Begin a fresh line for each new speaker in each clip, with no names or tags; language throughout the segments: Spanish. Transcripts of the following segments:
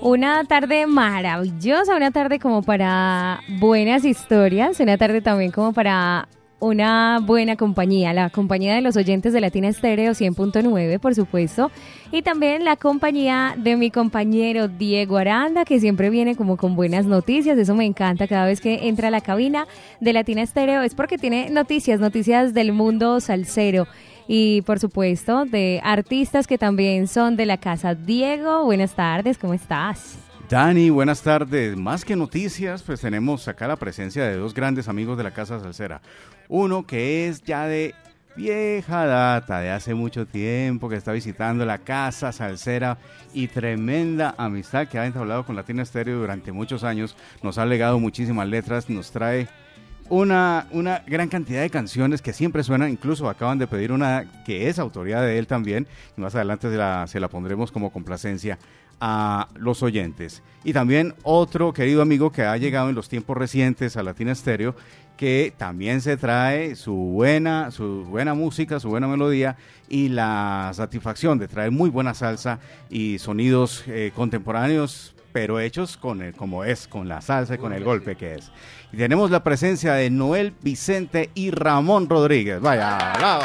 Una tarde maravillosa, una tarde como para buenas historias, una tarde también como para una buena compañía, la compañía de los oyentes de Latina Estéreo 100.9, por supuesto, y también la compañía de mi compañero Diego Aranda, que siempre viene como con buenas noticias. Eso me encanta cada vez que entra a la cabina de Latina Estéreo, es porque tiene noticias del mundo salsero y por supuesto de artistas que también son de la casa. Diego, buenas tardes, ¿cómo estás?
Dani, buenas tardes. Más que noticias, pues tenemos acá la presencia de dos grandes amigos de la Casa Salsera. Uno que es ya de vieja data, de hace mucho tiempo, que está visitando la Casa Salsera y tremenda amistad que ha entablado con Latina Estéreo durante muchos años. Nos ha legado muchísimas letras, nos trae una gran cantidad de canciones que siempre suenan. Incluso acaban de pedir una que es autoría de él también, y más adelante se la pondremos como complacencia a los oyentes. Y también otro querido amigo que ha llegado en los tiempos recientes a Latina Estéreo, que también se trae su buena música, su buena melodía y la satisfacción de traer muy buena salsa y sonidos contemporáneos, pero hechos con la salsa y con el golpe que es. Y tenemos la presencia de Noel Vicente y Ramón Rodríguez. Vaya, bravo.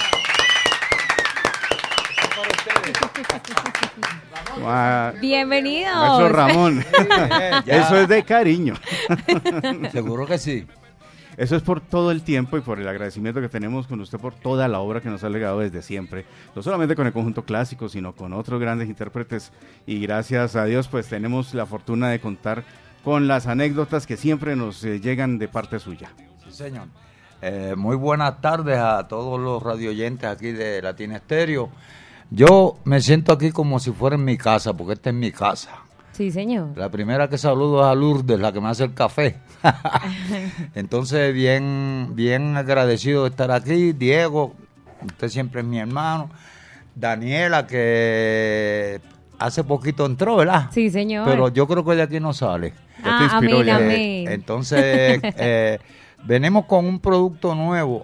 Bienvenidos.
Maestro Ramón. Eso es de cariño.
Seguro que sí.
Eso es por todo el tiempo y por el agradecimiento que tenemos con usted por toda la obra que nos ha legado desde siempre, no solamente con el conjunto clásico, sino con otros grandes intérpretes, y gracias a Dios pues tenemos la fortuna de contar con las anécdotas que siempre nos llegan de parte suya.
Sí, señor. Muy buenas tardes a todos los radioyentes aquí de Latina Estéreo. Yo me siento aquí como si fuera en mi casa, porque esta es mi casa.
Sí, señor.
La primera que saludo es a Lourdes, la que me hace el café. Entonces, bien agradecido de estar aquí. Diego, usted siempre es mi hermano. Daniela, que hace poquito entró, ¿verdad?
Sí, señor.
Pero yo creo que de aquí no sale.
Amén, amén.
Entonces, venimos con un producto nuevo.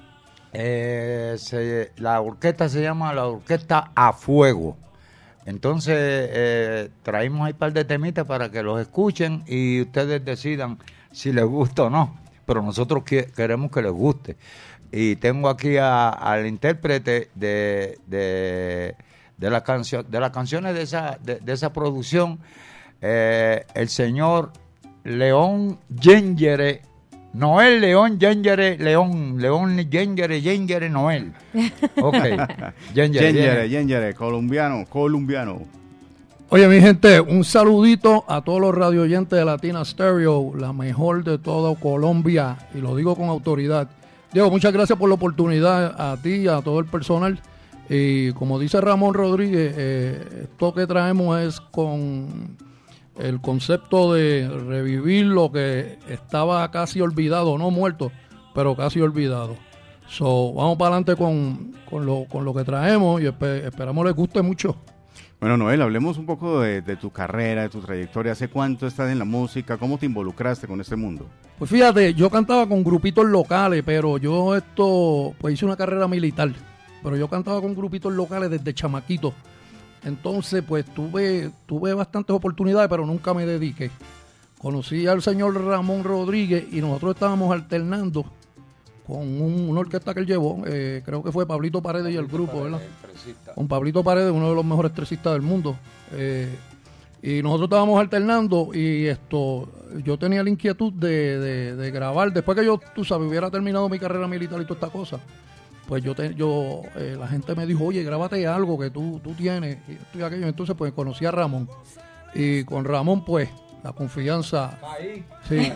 La orquesta se llama la Orquesta a Fuego. Entonces traímos ahí un par de temitas para que los escuchen y ustedes decidan si les gusta o no, pero nosotros queremos que les guste. Y tengo aquí al intérprete de las canciones de esa producción, el señor León Gengere, Noel León Gengere, León Gengere Noel. Ok.
Gengere, colombiano.
Oye, mi gente, un saludito a todos los radioyentes de Latina Stereo, la mejor de toda Colombia, y lo digo con autoridad. Diego, muchas gracias por la oportunidad, a ti y a todo el personal. Y como dice Ramón Rodríguez, esto que traemos es con el concepto de revivir lo que estaba casi olvidado, no muerto, pero casi olvidado. Vamos para adelante con lo que traemos y esperamos les guste mucho.
Bueno, Noel, hablemos un poco de tu carrera, de tu trayectoria. ¿Hace cuánto estás en la música? ¿Cómo te involucraste con este mundo?
Pues fíjate, yo cantaba con grupitos locales, pero yo pues hice una carrera militar, pero yo cantaba con grupitos locales desde chamaquito. Entonces, pues tuve bastantes oportunidades, pero nunca me dediqué. Conocí al señor Ramón Rodríguez y nosotros estábamos alternando con una orquesta que él llevó, creo que fue Pablito Paredes y el grupo, ¿verdad? Con Pablito Paredes, uno de los mejores tresistas del mundo. Y nosotros estábamos alternando y yo tenía la inquietud de grabar. Después que yo, tú sabes, hubiera terminado mi carrera militar y toda esta cosa, pues la gente me dijo, oye, grábate algo que tú tienes, y esto y aquello. Entonces, pues conocí a Ramón. Y con Ramón, pues, la confianza. Ahí. Sí.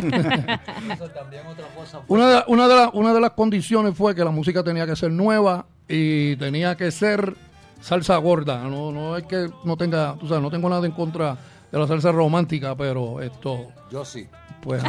Una de las condiciones fue que la música tenía que ser nueva y tenía que ser salsa gorda. No es que no tenga, tú sabes, no tengo nada en contra de la salsa romántica, pero
yo sí.
Pues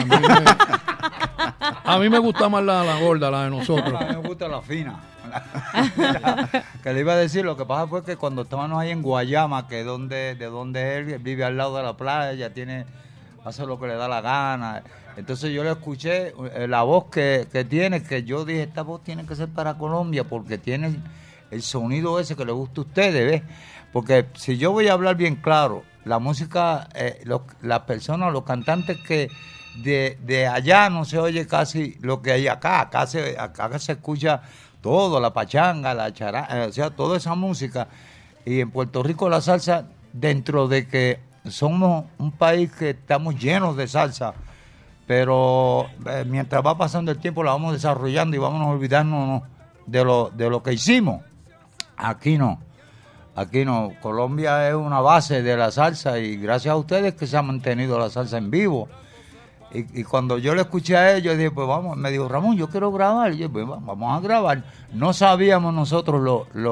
a mí me gusta más la gorda, la de nosotros.
A mí me gusta la fina. Que le iba a decir, lo que pasa fue que cuando estábamos ahí en Guayama, que de donde él vive al lado de la playa, hace lo que le da la gana. Entonces yo le escuché la voz que tiene, que yo dije, esta voz tiene que ser para Colombia, porque tiene el sonido ese que le gusta a ustedes, ¿ves? Porque si yo voy a hablar bien claro, la música, las personas, los cantantes que de allá no se oye casi lo que hay acá. Acá se escucha todo, la pachanga, la charanga, o sea, toda esa música. Y en Puerto Rico la salsa, dentro de que somos un país que estamos llenos de salsa, pero mientras va pasando el tiempo la vamos desarrollando y vamos a olvidarnos de lo que hicimos. Aquí no. Colombia es una base de la salsa y gracias a ustedes que se ha mantenido la salsa en vivo. Y cuando yo le escuché a ellos, dije, pues vamos, me dijo, Ramón, yo quiero grabar. Y yo, pues vamos a grabar. No sabíamos nosotros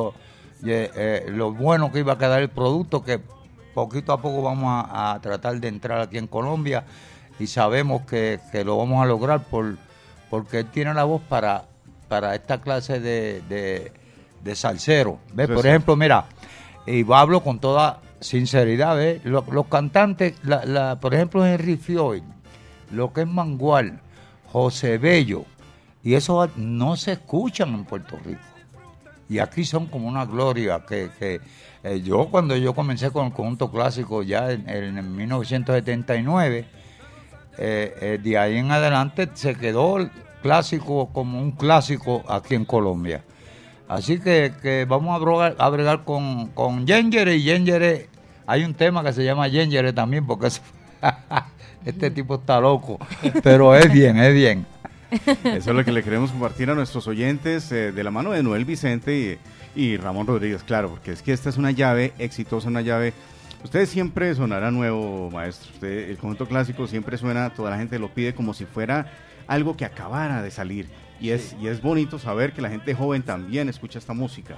lo bueno que iba a quedar el producto, que poquito a poco vamos a tratar de entrar aquí en Colombia y sabemos que lo vamos a lograr porque él tiene la voz para esta clase de salsero. ¿Ves?
Sí,
por
sí.
ejemplo, mira, y hablo con toda sinceridad, ¿ves? Los cantantes, por ejemplo, Henry Fioy, lo que es Mangual, José Bello, y eso no se escuchan en Puerto Rico. Y aquí son como una gloria que yo cuando yo comencé con el conjunto clásico ya en 1979, de ahí en adelante se quedó el clásico como un clásico aquí en Colombia. Así que vamos a bregar con Yengere, y Yengere, hay un tema que se llama Yengere también, porque este tipo está loco, pero es bien.
Eso es lo que le queremos compartir a nuestros oyentes de la mano de Noel Vicente y Ramón Rodríguez, claro, porque es que esta es una llave exitosa, una llave. Ustedes siempre sonará nuevo, maestro. El conjunto clásico siempre suena, toda la gente lo pide como si fuera algo que acabara de salir. Y es bonito saber que la gente joven también escucha esta música.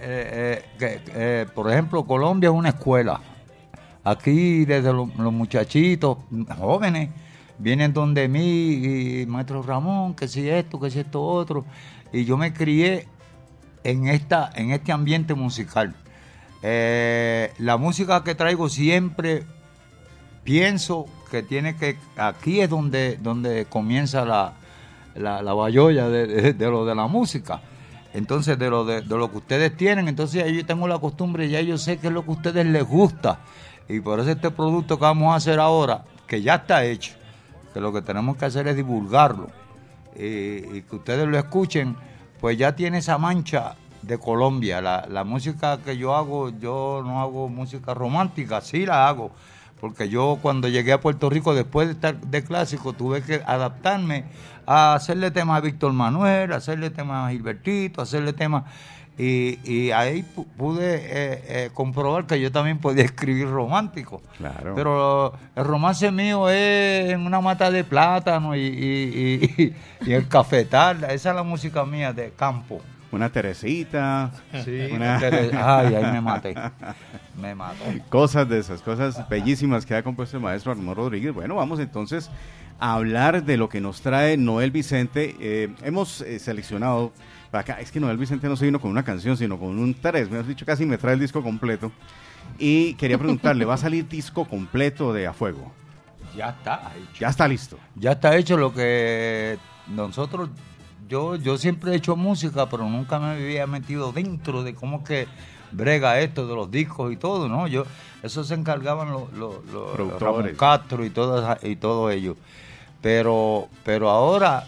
Por ejemplo, Colombia es una escuela. Aquí desde los muchachitos jóvenes vienen donde mí y maestro Ramón, que si esto otro, y yo me crié en este ambiente musical. La música que traigo siempre pienso que aquí es donde comienza la bayolla de lo de la música. Entonces de lo que ustedes tienen, entonces yo tengo la costumbre, ya yo sé qué es lo que a ustedes les gusta, y por eso este producto que vamos a hacer ahora, que ya está hecho, que lo que tenemos que hacer es divulgarlo y que ustedes lo escuchen, pues ya tiene esa mancha de Colombia. La música que yo hago, yo no hago música romántica, sí la hago, porque yo cuando llegué a Puerto Rico después de estar de clásico tuve que adaptarme a hacerle temas a Víctor Manuel, a hacerle temas a Gilbertito, a hacerle temas, y ahí pude comprobar que yo también podía escribir romántico.
Claro.
Pero el romance mío es en una mata de plátano y el cafetal. Esa es la música mía de campo.
Una Teresita.
Sí, ay, ahí me maté.
Cosas de esas, cosas bellísimas que ha compuesto el maestro Ramón Rodríguez. Bueno, vamos entonces a hablar de lo que nos trae Noel Vicente. Hemos seleccionado acá, es que Noel Vicente no se vino con una canción, sino con un 3, me has dicho, casi me trae el disco completo. Y quería preguntarle, ¿va a salir disco completo de A Fuego?
Ya está hecho.
Ya está listo.
Ya está hecho. Lo que nosotros, yo siempre he hecho música, pero nunca me había metido dentro de cómo que brega esto de los discos y todo, ¿no? Eso se encargaban los Ramón Castro y todo ello. Pero ahora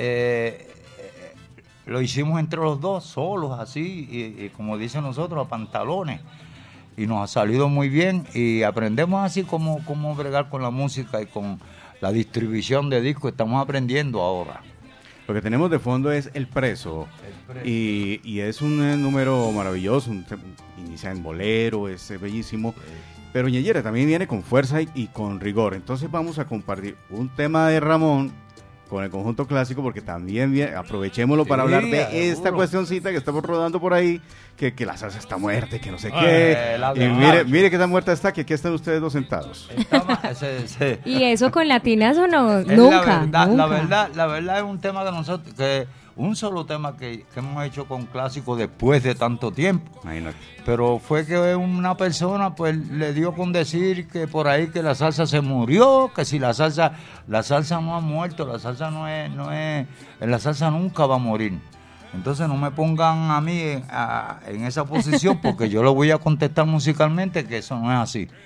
lo hicimos entre los dos, solos, así, y como dicen nosotros, a pantalones. Y nos ha salido muy bien y aprendemos así como bregar con la música y con la distribución de discos. Estamos aprendiendo ahora.
Lo que tenemos de fondo es El Preso. Y es un número maravilloso, inicia en bolero, es bellísimo. Pero Ñeyere también viene con fuerza y con rigor. Entonces vamos a compartir un tema de Ramón con el conjunto clásico, porque también aprovechémoslo para hablar de esta cuestioncita que estamos rodando por ahí, que la salsa está muerta, que no sé qué. Y mire que tan muerta está, que aquí están ustedes dos sentados.
¿Y eso con latinas o no? Nunca.
La verdad es un tema de nosotros, que un solo tema que hemos hecho con clásico después de tanto tiempo.
Imagínate. Pero
fue que una persona pues le dio con decir que por ahí que la salsa se murió, que si la salsa no ha muerto, la salsa la salsa nunca va a morir. Entonces no me pongan a mí en esa posición, porque yo lo voy a contestar musicalmente que eso no es así.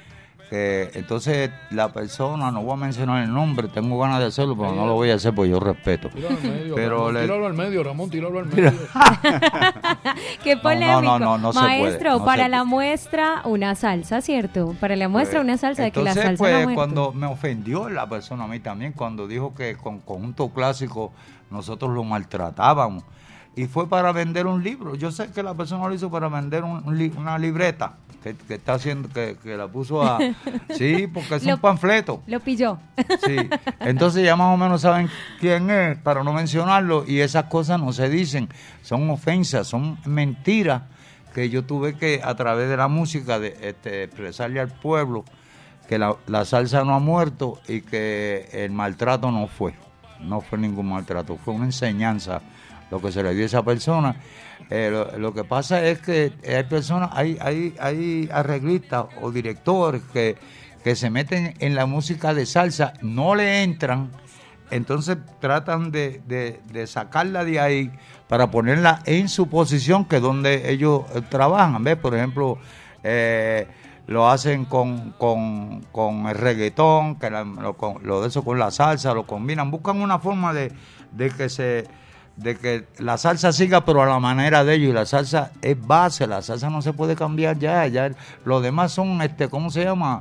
que entonces la persona, no voy a mencionar el nombre, tengo ganas de hacerlo, pero no lo voy a hacer porque yo respeto.
Tíralo al medio,
Pero
Ramón, tíralo al medio, Ramón, tíralo al medio.
Qué polémico.
No se puede,
Maestro,
no
para
se
la
puede.
muestra una salsa, ¿cierto? Para la muestra una salsa de que la
Entonces,
salsa no ha
pues,
muerto.
cuando me ofendió la persona a mí también, cuando dijo que con conjunto clásico nosotros lo maltratábamos. Y fue para vender un libro. Yo sé que la persona lo hizo para vender una libreta que está haciendo, que la puso a... Sí, porque es un panfleto.
Lo pilló.
Sí, entonces ya más o menos saben quién es, para no mencionarlo, y esas cosas no se dicen, son ofensas, son mentiras que yo tuve que, a través de la música, expresarle al pueblo que la salsa no ha muerto y que el maltrato no fue ningún maltrato, fue una enseñanza lo que se le dio a esa persona. Lo que pasa es que hay personas, hay arreglistas o directores que se meten en la música de salsa, no le entran, entonces tratan de sacarla de ahí para ponerla en su posición, que es donde ellos trabajan. ¿Ves? Por ejemplo, lo hacen con el reggaetón, que lo de eso con la salsa, lo combinan, buscan una forma de que la salsa siga, pero a la manera de ellos, y la salsa es base, la salsa no se puede cambiar ya lo demás son, ¿cómo se llama?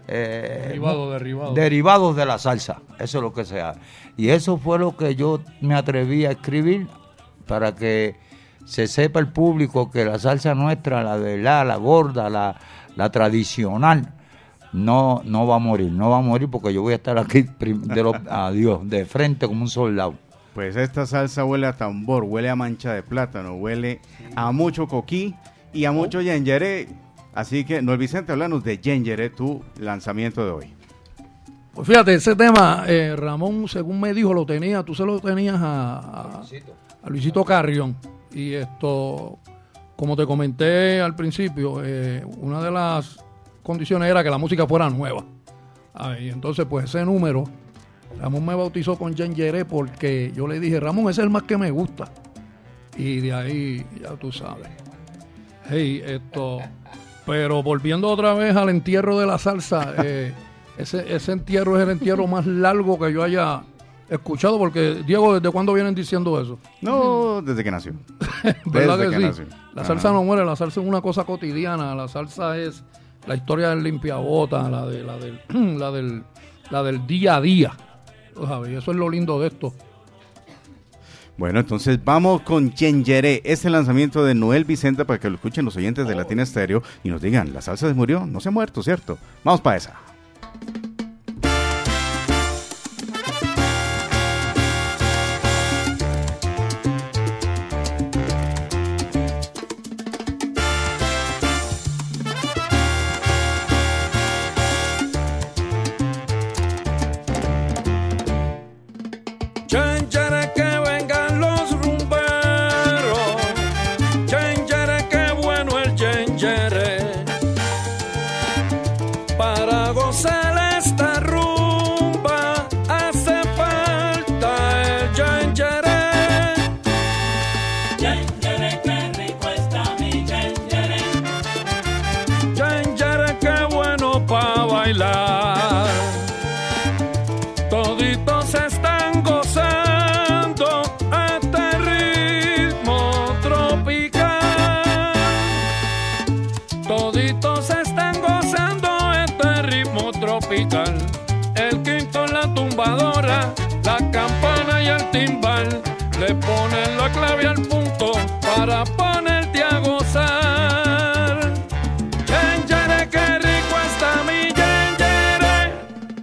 Derivados de la salsa, eso es lo que se hace. Y eso fue lo que yo me atreví a escribir, para que se sepa el público que la salsa nuestra, la de la gorda, la tradicional, no va a morir, porque yo voy a estar aquí de frente como un soldado.
Pues esta salsa huele a tambor, huele a mancha de plátano, huele a mucho coquí y a mucho yengeré. Así que, Noel Vicente, háblanos de yengeré, tu lanzamiento de hoy.
Pues fíjate, ese tema, Ramón, según me dijo, tú se lo tenías a Luisito Carrión. Y como te comenté al principio, una de las condiciones era que la música fuera nueva. Y entonces, pues ese número, Ramón me bautizó con yengeré porque yo le dije, Ramón, ese es el más que me gusta. Y de ahí, ya tú sabes. Pero volviendo otra vez al entierro de la salsa, ese entierro es el entierro más largo que yo haya escuchado, porque, Diego, ¿desde cuándo vienen diciendo eso?
No, desde que nació.
¿Verdad
desde
que
que
sí?
nació.
La salsa no muere, la salsa es una cosa cotidiana, la salsa es la historia del limpiabota, la del día a día. Y eso es lo lindo de esto.
Bueno, entonces vamos con yengeré, este lanzamiento de Noel Vicente, para que lo escuchen los oyentes de Latina Estéreo y nos digan, ¿la salsa se murió? No se ha muerto, ¿cierto? Vamos para esa.
Yengeré, que vengan los rumberos, yengeré, qué bueno el yengeré, para gozar esta rumba hace falta el yengeré.
Yengeré, qué rico está mi yengeré.
Yengeré, qué bueno pa' bailar, toditos están gozando este ritmo tropical. Toditos están gozando este ritmo tropical. El quinto, la tumbadora, la campana y el timbal le ponen la clave al punto para ponerte a gozar. Yengeré, qué rico está mi yengeré.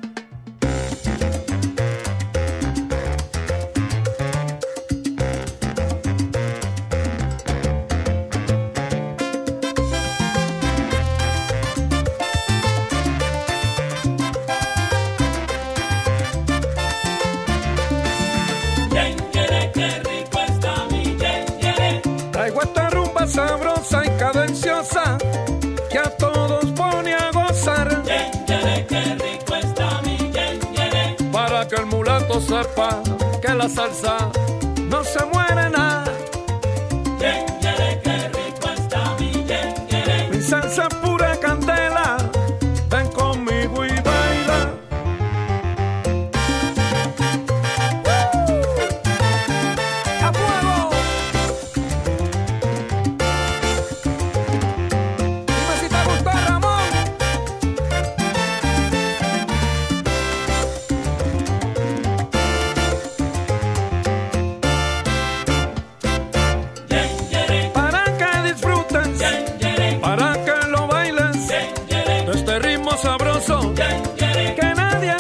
Yengeré, qué rico está mi yengeré.
Traigo esta rumba sabrosa y cadenciosa que a todos pone a gozar,
Yengeré, qué rico está mi yengeré.
para que el mulato sepa que la salsa no se muere nada.
Yengeré, qué rico está mi yengeré.
Mi salsa es pura candela, ven conmigo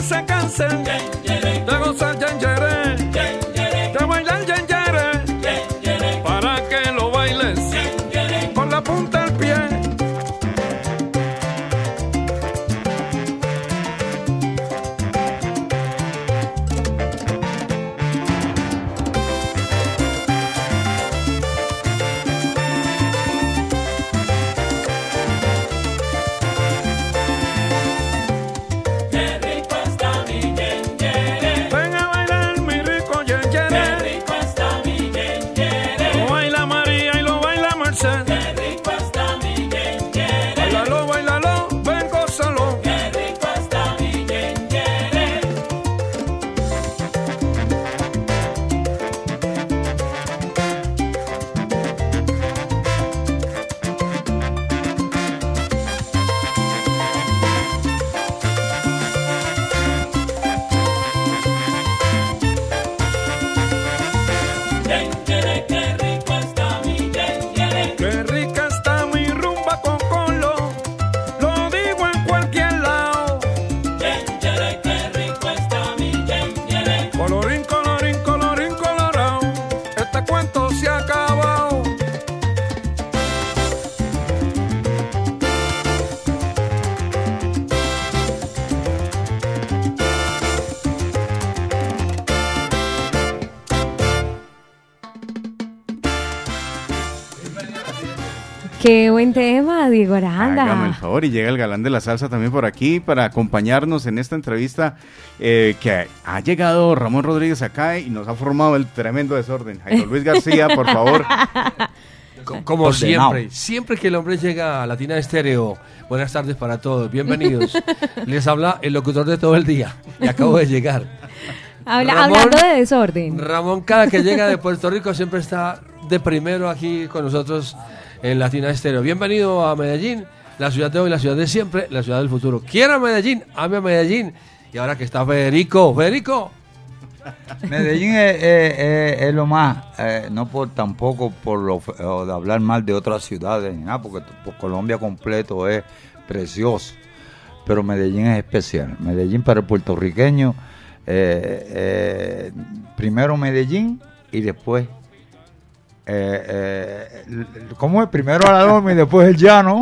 se cansen de gozar yenjere, de bailar yenjere, para que lo bailes con la punta del pie.
Qué buen tema, Diego Aranda.
Hágame el favor, y llega el galán de la salsa también por aquí para acompañarnos en esta entrevista que ha llegado Ramón Rodríguez acá y nos ha formado el tremendo desorden. Jairo Luis García, por favor.
Como
Ordenado.
siempre que el hombre llega a Latina Estéreo, buenas tardes para todos, bienvenidos. Les habla el locutor de todo el día, y acabo de llegar.
Hablando de desorden.
Ramón, cada que llega de Puerto Rico, siempre está de primero aquí con nosotros en Latina Estéreo. Bienvenido a Medellín, la ciudad de hoy, la ciudad de siempre, la ciudad del futuro. Quiera Medellín, ame a Medellín. Y ahora que está Federico.
Medellín es lo más, no por tampoco por de hablar mal de otras ciudades, ni nada, porque Colombia completo es precioso, pero Medellín es especial. Medellín para el puertorriqueño, primero Medellín y después, ¿cómo es? Primero a la loma y después el llano.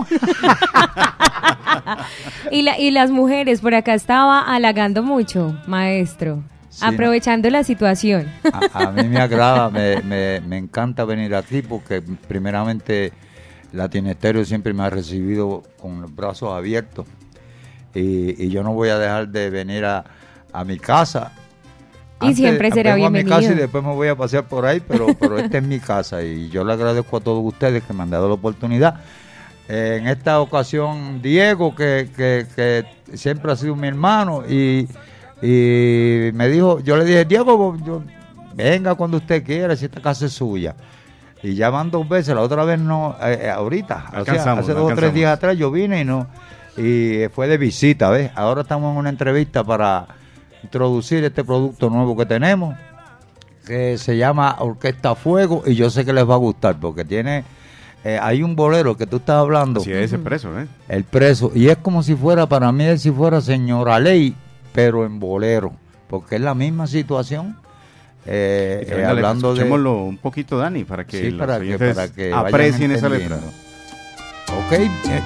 Y las mujeres, por acá estaba halagando mucho, maestro. Sí, aprovechando la situación.
A mí me agrada, me encanta venir aquí porque primeramente Latina Estéreo siempre me ha recibido con los brazos abiertos y yo no voy a dejar de venir a mi casa.
Y siempre será bienvenido.
A mi casa y después me voy a pasear por ahí, pero esta es mi casa y yo le agradezco a todos ustedes que me han dado la oportunidad. En esta ocasión Diego, que siempre ha sido mi hermano y me dijo, yo le dije, Diego, venga cuando usted quiera, si esta casa es suya. Y ya van 2 veces, la otra vez no, ahorita, hace 2 o 3 días atrás yo vine y fue de visita, ¿ves? Ahora estamos en una entrevista para introducir este producto nuevo que tenemos, que se llama Orquesta Fuego, y yo sé que les va a gustar, porque tiene, hay un bolero que tú estás hablando.
Sí, es el preso,
El preso, y es como si fuera, para mí, si fuera Señora Ley, pero en bolero, porque es la misma situación. Hablando de...
Escuchémoslo un poquito, Dani, para que
sí,
los
para que
aprecien esa letra.
Ok,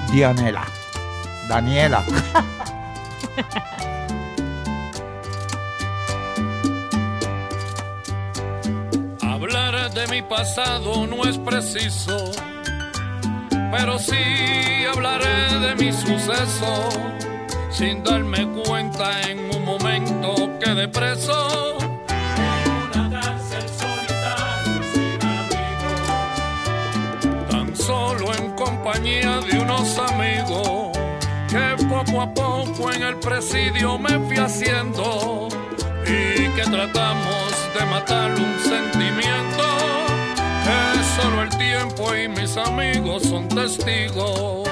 Daniela.
Hablar de mi pasado no es preciso, pero sí hablaré de mi suceso. Sin darme cuenta en un momento quedé preso en una cárcel solitaria sin abrigo, tan solo en compañía de unos amigos que poco a poco en el presidio me fui haciendo y que tratamos de matar un sentimiento que solo el tiempo y mis amigos son testigos.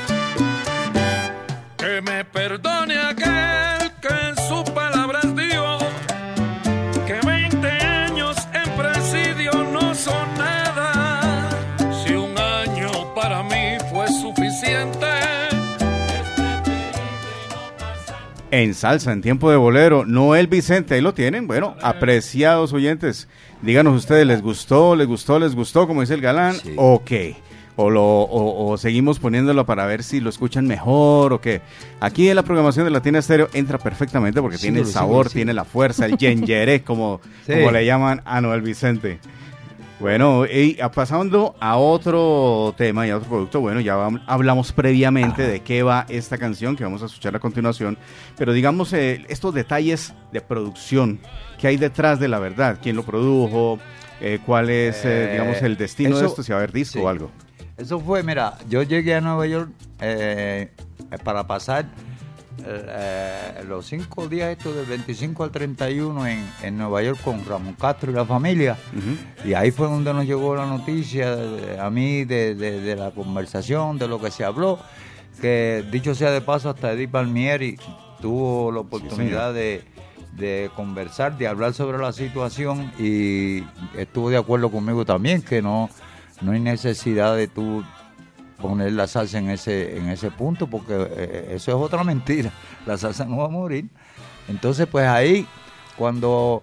Que me perdone aquel que en sus palabras dijo que 20 años en presidio no son nada. Si un año para mí fue suficiente,
En salsa, en tiempo de bolero, Noel Vicente, ahí lo tienen. Bueno, apreciados oyentes, díganos ustedes, ¿les gustó, como dice el galán,
Sí.
o qué? O seguimos poniéndolo para ver si lo escuchan mejor o qué. Aquí en la programación de Latina Estéreo entra perfectamente porque tiene el sabor, tiene la fuerza, el yengeré, como le llaman a Noel Vicente. Bueno, y pasando a otro tema y a otro producto, bueno, ya hablamos previamente de qué va esta canción que vamos a escuchar a continuación, pero digamos estos detalles de producción que hay detrás de La Verdad, quién lo produjo, cuál es, digamos, el destino de esto, si va a haber disco o algo.
Eso fue, mira, yo llegué a Nueva York para pasar los 5 días estos del 25 al 31 en Nueva York con Ramón Castro y la familia. Y ahí fue donde nos llegó la noticia a mí de la conversación, de lo que se habló, que dicho sea de paso, hasta Edith Palmieri tuvo la oportunidad de conversar, de hablar sobre la situación y estuvo de acuerdo conmigo también, que no hay necesidad de tú poner la salsa en ese punto, porque eso es otra mentira. La salsa no va a morir. Entonces, pues ahí, cuando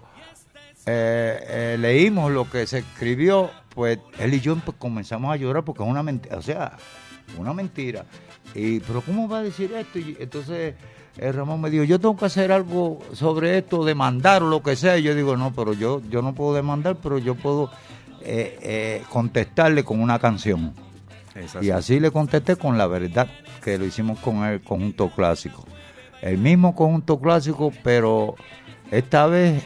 leímos lo que se escribió, pues él y yo comenzamos a llorar porque es una mentira, o sea, una mentira. Pero ¿cómo va a decir esto? Y entonces Ramón me dijo, yo tengo que hacer algo sobre esto, demandar o lo que sea. Y yo digo, no, pero yo no puedo demandar, pero yo puedo contestarle con una canción. Y así le contesté con La Verdad, que lo hicimos con el conjunto clásico. El mismo conjunto clásico, pero esta vez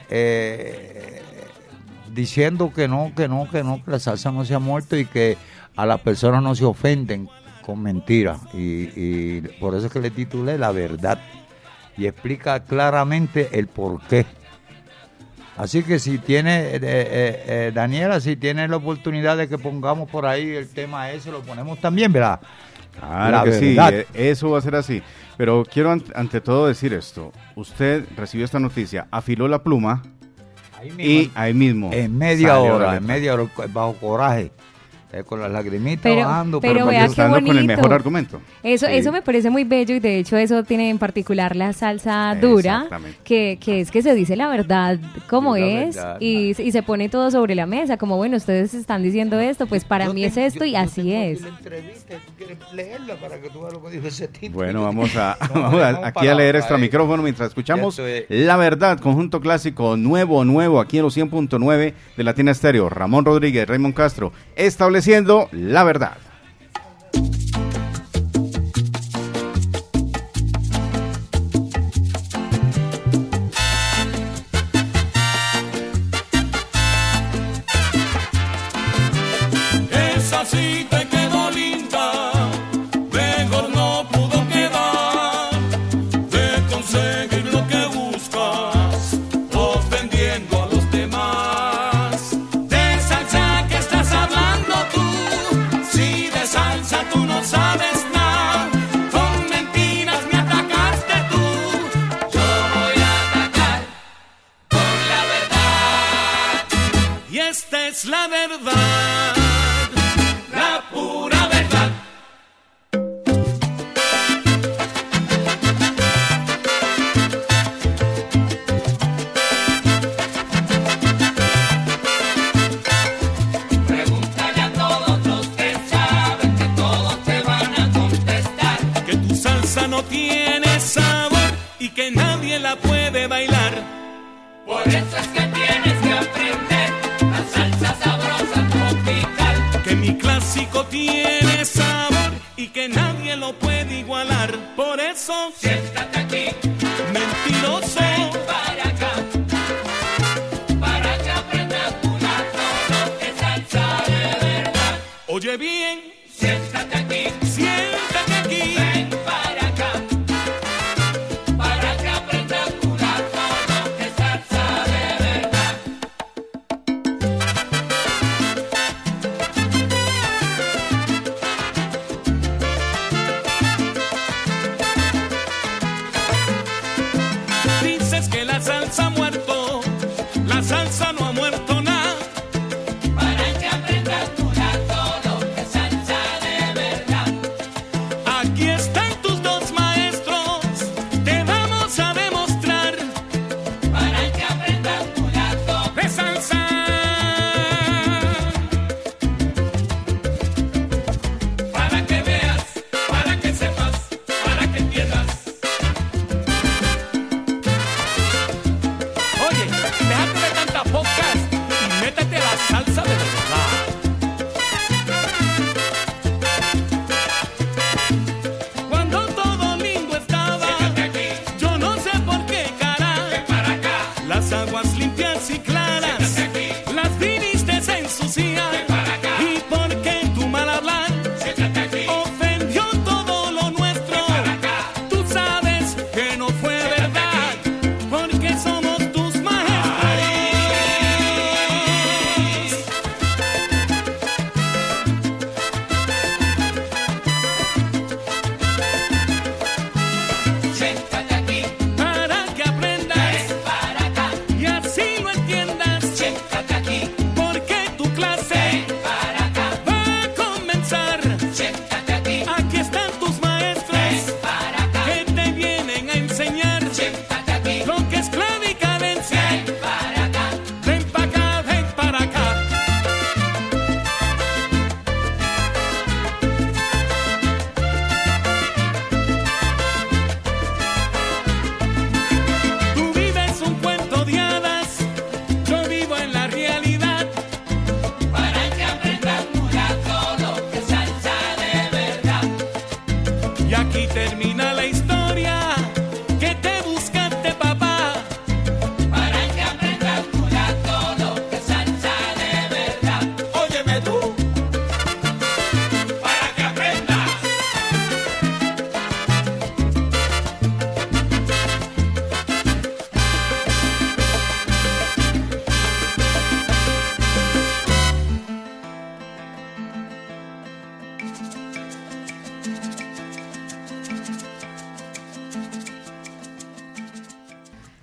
diciendo que la salsa no se ha muerto y que a las personas no se ofenden con mentiras. Y por eso es que le titulé La Verdad. Y explica claramente el porqué. Así que si tiene, Daniela, si tiene la oportunidad de que pongamos por ahí el tema ese, lo ponemos también, ¿verdad?
Claro que sí, eso va a ser así. Pero quiero ante todo decir esto. Usted recibió esta noticia, afiló la pluma y ahí mismo.
En media hora, bajo coraje. Con las lagrimitas bajando,
pero vea qué bonito.
Con el mejor argumento.
Eso me parece muy bello y de hecho eso tiene en particular la salsa dura, que es que se dice la verdad como es y se pone todo sobre la mesa, como bueno, ustedes están diciendo esto, pues para mí es esto y así es.
Bueno, vamos aquí a leer extra micrófono mientras escuchamos La Verdad, conjunto clásico nuevo aquí en los 100.9 de Latina Estéreo. Ramón Rodríguez, Raymond Castro, estableciendo La Verdad.
Esa sí te quedó linda, mejor no pudo quedar de conseguir lo que buscas, ofendiendo a los demás. De salsa que estás hablando tú, si de salsa tú no sabes nada, con mentiras me atacaste tú. Yo voy a atacar con la verdad, y esta es la verdad. La pura verdad. Pregúntale a todos los que saben, que todos te van a contestar que tu salsa no tiene sabor y que nadie la puede bailar. Por eso es que tienes que aprender la salsa sabrosa tropical, que mi clásico tiene sabor y que nadie lo puede igualar. Por eso, siéntate aquí, mentiroso. Ven para que aprendas una todo que salsa de verdad. Oye bien, siéntate aquí, siéntate aquí. Ven para que aprendas una todo que salsa de verdad. Dices que la salsa ha muerto, la salsa no ha muerto nada. Para que aprendas tú todo que salsa de verdad. Aquí están tus dos maestros, te vamos a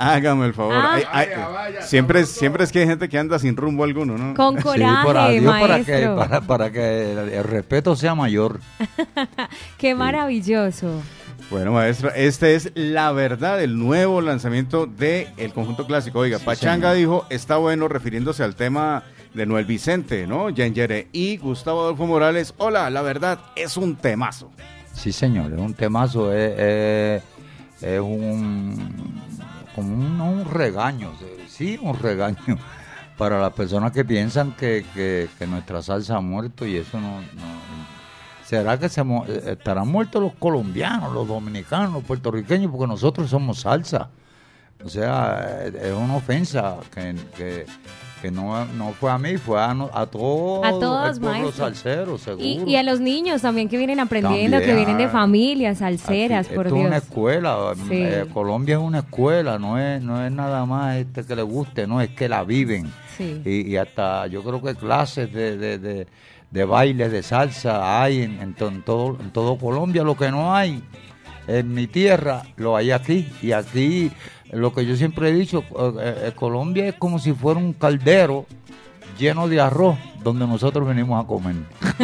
Hágame el favor. Siempre es que hay gente que anda sin rumbo alguno, ¿no?
Con coraje, maestro.
Para que el respeto sea mayor.
Qué maravilloso.
Bueno, maestro, este es La Verdad, el nuevo lanzamiento del conjunto clásico. Oiga, Pachanga dijo, está bueno, refiriéndose al tema de Noel Vicente, ¿no? Yengere y Gustavo Adolfo Morales. Hola, La Verdad es un temazo.
Sí, señor, es un temazo, es un regaño, sí, un regaño para las personas que piensan que nuestra salsa ha muerto y eso no. ¿Será que estarán muertos los colombianos, los dominicanos, los puertorriqueños? Porque nosotros somos salsa. O sea, es una ofensa que no fue a mí, fue a todo el pueblo salsero, seguro.
Y a los niños también que vienen aprendiendo, que vienen de familias salseras, por Dios.
Esto es una escuela,
sí.
Colombia es una escuela, no es nada más que le guste, no, es que la viven.
Sí.
Y hasta yo creo que clases de baile, de salsa hay en todo Colombia. Lo que no hay en mi tierra, lo hay aquí. Y aquí, lo que yo siempre he dicho, Colombia es como si fuera un caldero lleno de arroz, donde nosotros venimos a comer.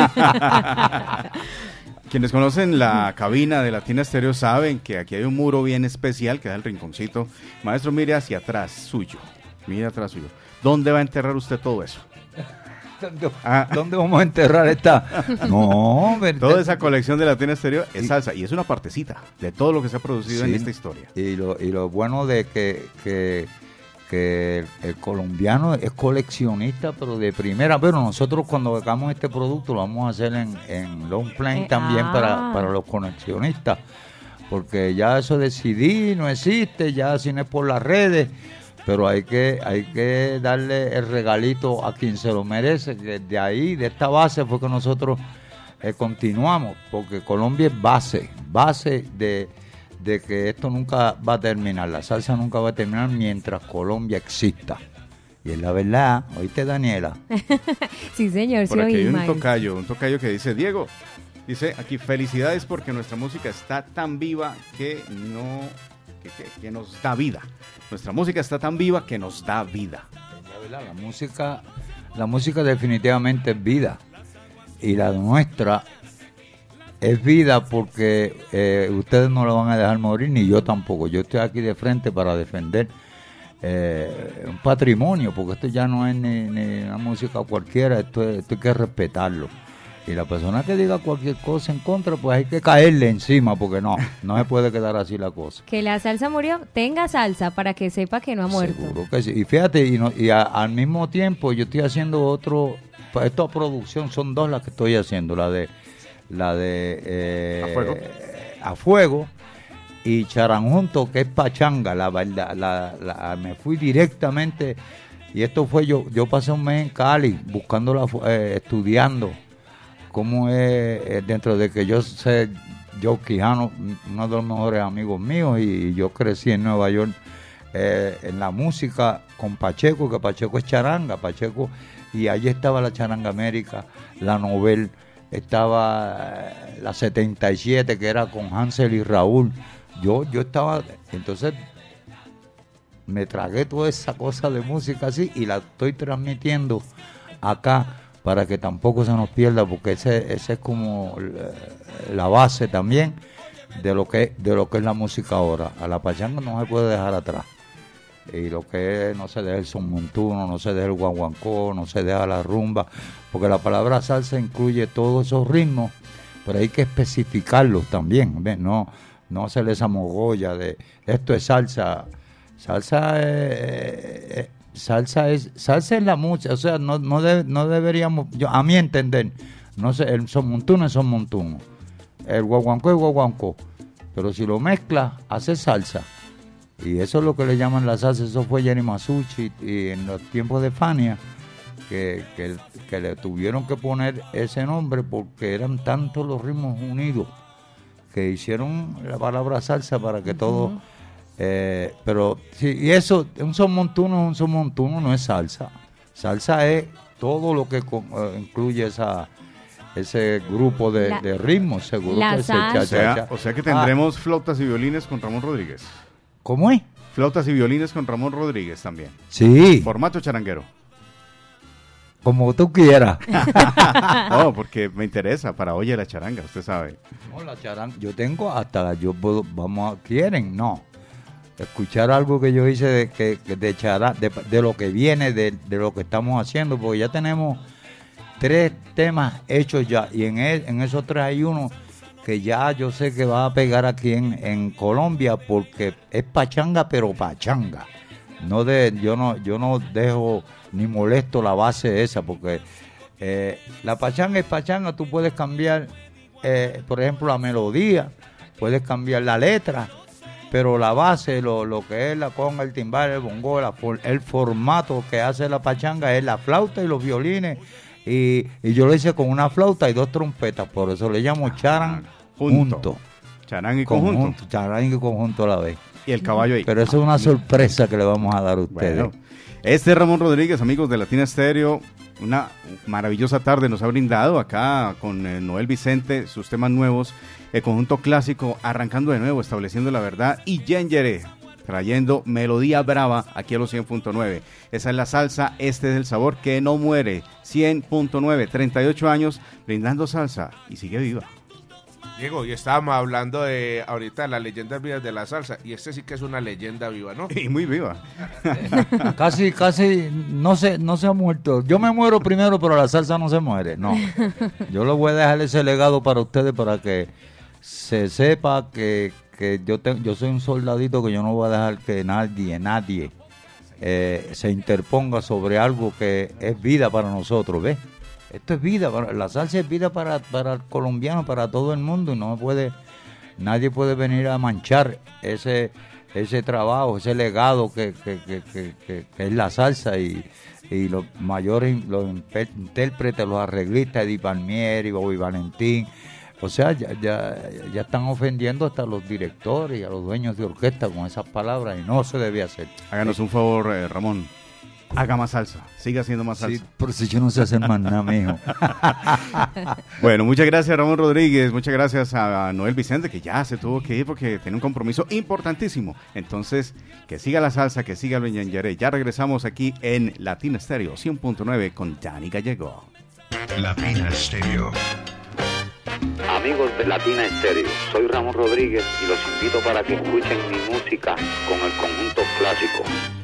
Quienes conocen la cabina de Latina Estéreo saben que aquí hay un muro bien especial que da el rinconcito. Maestro, mire hacia atrás suyo. Mire atrás suyo. ¿Dónde va a enterrar usted todo eso?
¿Dónde vamos a enterrar esta? No,
toda esa colección de Latina Estéreo es salsa y es una partecita de todo lo que se ha producido en esta historia.
Y lo bueno de que el colombiano es coleccionista, pero de primera. Pero nosotros cuando hagamos este producto lo vamos a hacer en long plane también para los coleccionistas, porque ya eso de CD no existe, ya si no es por las redes. Pero hay que darle el regalito a quien se lo merece. De ahí, de esta base fue que nosotros continuamos, porque Colombia es base de que esto nunca va a terminar, la salsa nunca va a terminar mientras Colombia exista. Y es la verdad, ¿oíste, Daniela?
Sí, señor,
por
sí
aquí hay
oí,
un tocayo que dice, Diego, dice aquí, felicidades porque nuestra música está tan viva que nos da vida. Nuestra música está tan viva que nos da vida.
La música definitivamente es vida. Y la nuestra es vida porque ustedes no la van a dejar morir, ni yo tampoco. Yo estoy aquí de frente para defender un patrimonio, porque esto ya no es ni una música cualquiera, esto hay que respetarlo. Y la persona que diga cualquier cosa en contra, pues hay que caerle encima, porque no se puede quedar así la cosa.
Que la salsa murió, tenga salsa para que sepa que no ha muerto.
Seguro que sí. Y fíjate, al mismo tiempo yo estoy haciendo esta producción son dos las que estoy haciendo, la de A Fuego y Charanjunto, que es Pachanga, la verdad, me fui directamente, y esto fue yo pasé un mes en Cali buscándola, estudiando cómo es, dentro de que yo sé, Joe Quijano, uno de los mejores amigos míos, y yo crecí en Nueva York en la música con Pacheco, que Pacheco es charanga, y allí estaba la Charanga América, la Nobel, estaba la 77, que era con Hansel y Raúl. Yo estaba, entonces me tragué toda esa cosa de música así y la estoy transmitiendo acá, para que tampoco se nos pierda, porque ese es como la base también de lo que es la música ahora. A la pachanga no se puede dejar atrás. Y lo que es, no se deja el son montuno, no se deja el guaguancó, no se deja la rumba, porque la palabra salsa incluye todos esos ritmos, pero hay que especificarlos también, ¿ves? No hacerle esa mogolla de esto es salsa. Salsa es la música, o sea, no deberíamos, a mi entender, no sé, el son montuno es son montuno, el guaguancó es guaguancó, pero si lo mezclas, hace salsa, y eso es lo que le llaman la salsa. Eso fue Jenny Masucci, y en los tiempos de Fania, que le tuvieron que poner ese nombre, porque eran tantos los ritmos unidos, que hicieron la palabra salsa para que todo... pero sí, y eso, un son montuno no es salsa. Salsa es todo lo que incluye ese grupo de ritmos, seguro que
o sea que tendremos flautas y violines con Ramón Rodríguez.
¿Cómo es?
Flautas y violines con Ramón Rodríguez también.
Sí,
Formato charanguero.
como tú quieras.
No, porque me interesa para Oye la Charanga, usted sabe.
No, la charanga, yo tengo hasta, ¿quieren? No. Escuchar algo que yo hice de lo que viene, de lo que estamos haciendo, porque ya tenemos 3 temas hechos ya, y en esos 3 hay uno que ya yo sé que va a pegar aquí en Colombia, porque es pachanga, pero pachanga. Yo no dejo ni molesto la base esa, porque la pachanga es pachanga, tú puedes cambiar, por ejemplo, la melodía, puedes cambiar la letra, pero la base, lo que es la conga, el timbal, el bongo, el formato que hace la pachanga es la flauta y los violines, y yo lo hice con una flauta y 2 trompetas, por eso le llamo charan junto.
Charán y conjunto.
Charán y conjunto a la vez.
Y el caballo ahí.
Pero eso es una sorpresa que le vamos a dar a ustedes.
Bueno, este es Ramón Rodríguez, amigos de Latina Estéreo. Una maravillosa tarde nos ha brindado acá con Noel Vicente, sus temas nuevos, el conjunto clásico, arrancando de nuevo, estableciendo la verdad, y Yengere, trayendo melodía brava aquí a los 100.9. Esa es la salsa, este es el sabor que no muere. 100.9, 38 años brindando salsa y sigue viva.
Diego, y estábamos hablando de ahorita las leyendas vivas de la salsa, y este sí que es una leyenda viva, ¿no?
Y muy viva.
Casi no se ha muerto. Yo me muero primero, pero la salsa no se muere. No. Yo le voy a dejar ese legado para ustedes, para que se sepa que yo soy un soldadito, que yo no voy a dejar que nadie se interponga sobre algo que es vida para nosotros, ¿ves? Esto es vida, la salsa es vida para el colombiano, para todo el mundo, y nadie puede venir a manchar ese trabajo, ese legado que es la salsa, y los mayores, los intérpretes, los arreglistas, Eddie Palmieri, Bobby Valentín, o sea, ya están ofendiendo hasta a los directores y a los dueños de orquesta con esas palabras, y no se debe hacer.
Háganos un favor, Ramón. Haga más salsa, siga haciendo más salsa.
Sí, por si yo no sé hacer más nada, mijo.
Bueno, muchas gracias, Ramón Rodríguez, muchas gracias a Noel Vicente, que ya se tuvo que ir porque tiene un compromiso importantísimo. Entonces, que siga la salsa, que siga el Yengere. Ya regresamos aquí en Latina Estéreo 100.9 con Dani Gallego.
Latina Estéreo.
Amigos de Latina Estéreo, soy Ramón Rodríguez y los invito para que escuchen mi música con el conjunto clásico.